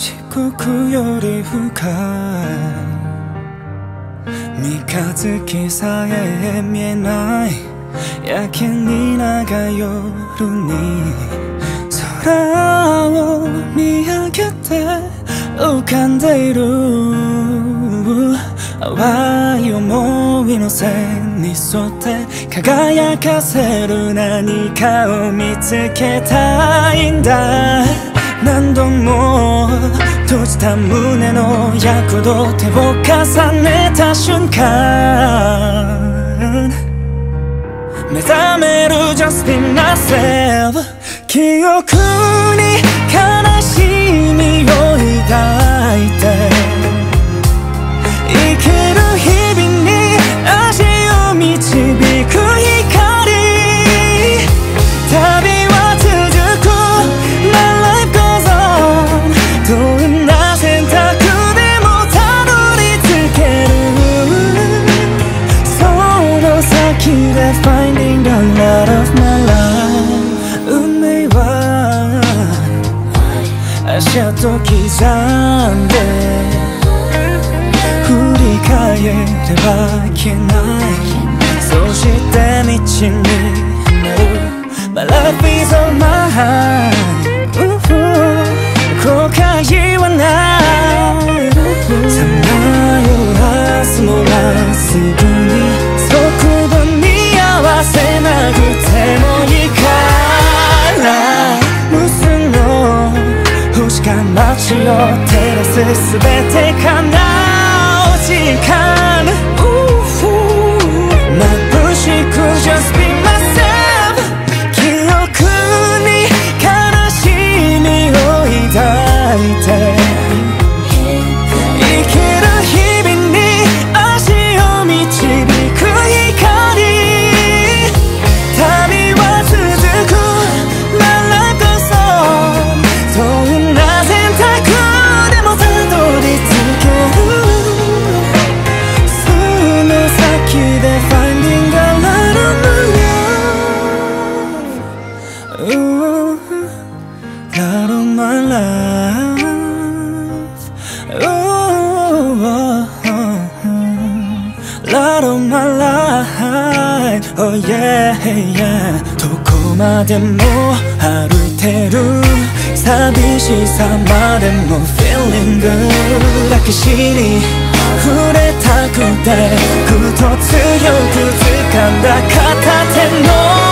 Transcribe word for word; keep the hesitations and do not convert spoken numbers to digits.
四国より深い三日月さえ見えないやけに長い夜に空を見上げて浮かんでいる淡い思いの線に沿って輝かせる何かを見つけたいんだ。何度も閉じた胸の躍動手を重ねた瞬間目覚める Just be myself 記憶に悲しみを抱いて生きる日々に足を導く光旅は続く My life goes on どんな選択でもたどり着けるその先で Finding the light of my life 運命は足跡刻んで振り返れば消えないそして道になる My life is on my mind 後悔はないさまよわすもまっすぐに速度に合わせなくてもいいから無数の星が街を照らすすべて叶う時間眩しく Just be myself 記憶に悲しみを抱いて生きる日々に足を導く光旅は続く My life goes on どんな選択でもたどり着けるその先で Finding the light of my life Ooh, light of my life Ooh, light of my life Oh yeah, yeah どこまでも歩いてる寂しさまでも Feeling good 抱きしに触れたくてぐっと強く掴んだ片手の